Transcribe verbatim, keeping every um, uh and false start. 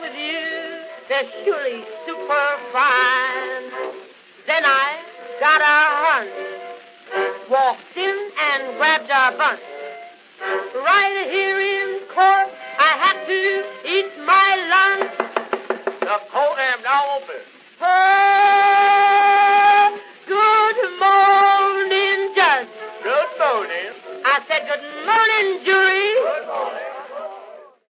with you, they're surely super fine. Then I got a hunch, walked in and grabbed a bunch. Right here in court,